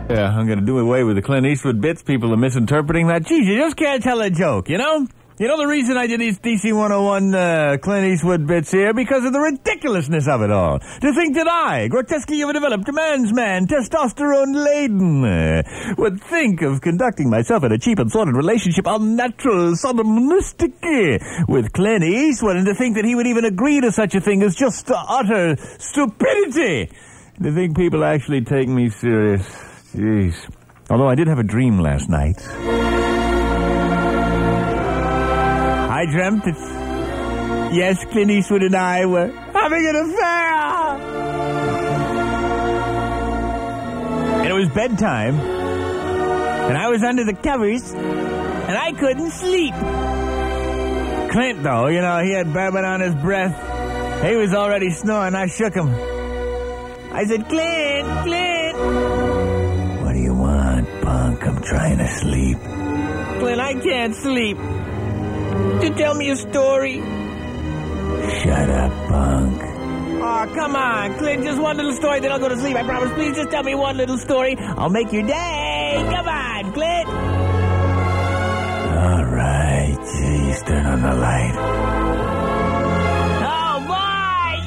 Yeah, I'm going to do away with the Clint Eastwood bits. People are misinterpreting that. Geez, you just can't tell a joke, you know? You know the reason I did these DC 101 Clint Eastwood bits here? Because of the ridiculousness of it all. To think that I, grotesquely overdeveloped, man's man, testosterone-laden, would think of conducting myself in a cheap and sordid relationship, unnatural, sodomistic, with Clint Eastwood, and to think that he would even agree to such a thing is just utter stupidity. To think people actually take me serious. Jeez. Although I did have a dream last night. I dreamt that, yes, Clint Eastwood and I were having an affair. And it was bedtime. And I was under the covers. And I couldn't sleep. Clint, though, you know, he had bourbon on his breath. He was already snoring. I shook him. I said, Clint. What do you want, punk? I'm trying to sleep. Clint, I can't sleep. To tell me a story. Shut up, punk. Oh, come on, Clint. Just one little story, then I'll go to sleep. I promise. Please just tell me one little story. I'll make your day. Come on, Clint. All right. Jeez, turn on the light. Oh, boy.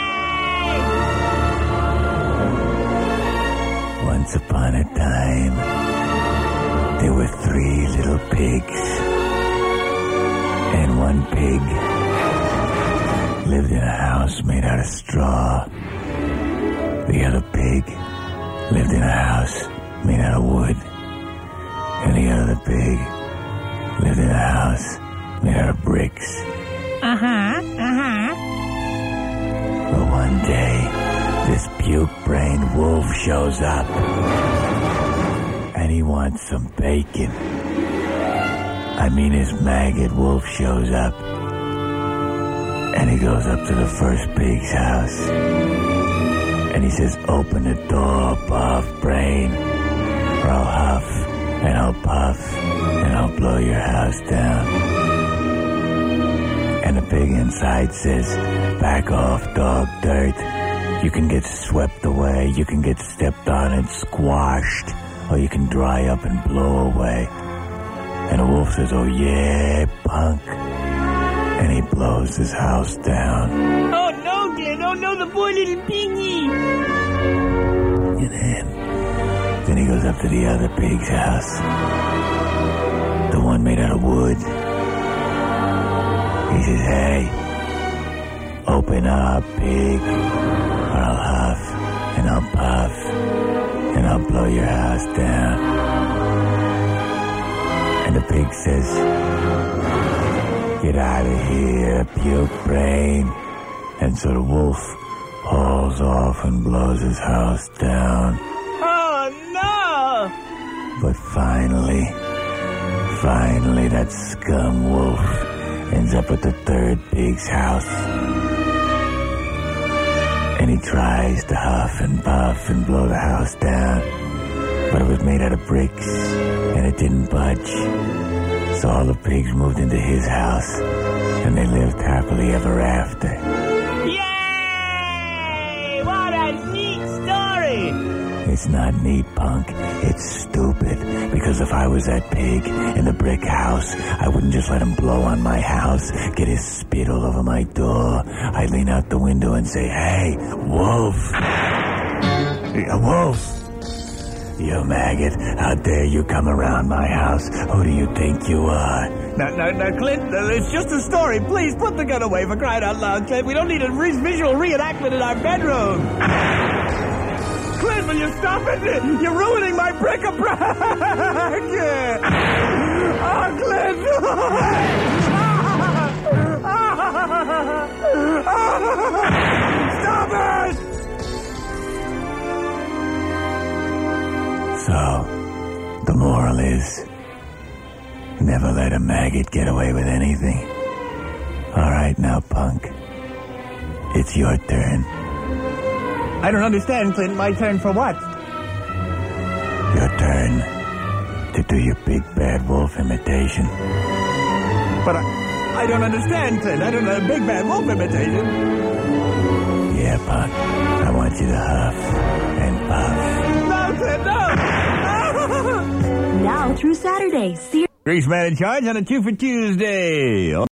Yay! Once upon a time, there were 3 little pigs. And one pig lived in a house made out of straw. The other pig lived in a house made out of wood. And the other pig lived in a house made out of bricks. But one day, this puke-brained wolf shows up. And he wants some bacon. I mean, his maggot wolf shows up, and he goes up to the first pig's house, and he says, open the door, Puff Brain, or I'll huff, and I'll puff, and I'll blow your house down. And the pig inside says, back off, dog dirt. You can get swept away, you can get stepped on and squashed, or you can dry up and blow away. And the wolf says, oh yeah, punk. And he blows his house down. Oh no, Glenn, oh no, the poor little piggy. And then he goes up to the other pig's house. The one made out of wood. He says, hey, open up, pig, or I'll huff, and I'll puff, and I'll blow your house down. And the pig says, get out of here, puke brain. And so the wolf hauls off and blows his house down. Oh, no! But finally, that scum wolf ends up at the third pig's house. And he tries to huff and puff and blow the house down. But it was made out of bricks, and it didn't budge. So all the pigs moved into his house, and they lived happily ever after. Yay! What a neat story! It's not neat, punk. It's stupid. Because if I was that pig in the brick house, I wouldn't just let him blow on my house, get his spit all over my door. I'd lean out the window and say, hey, wolf! Wolf! You maggot, how dare you come around my house? Who do you think you are? Now, Clint, it's just a story. Please put the gun away, for crying out loud, Clint. We don't need a visual reenactment in our bedroom. Clint, will you stop it? You're ruining my bric-a-brac. Oh, Clint. Stop it! So, the moral is, never let a maggot get away with anything. All right, now, punk, it's your turn. I don't understand, Clint. My turn for what? Your turn to do your big bad wolf imitation. But I don't understand, Clint. I don't know a big bad wolf imitation. Yeah, punk. I want you to huff and puff. No, Clint, no! through Saturday. See you. Grease Man in Charge on a 2 for Tuesday.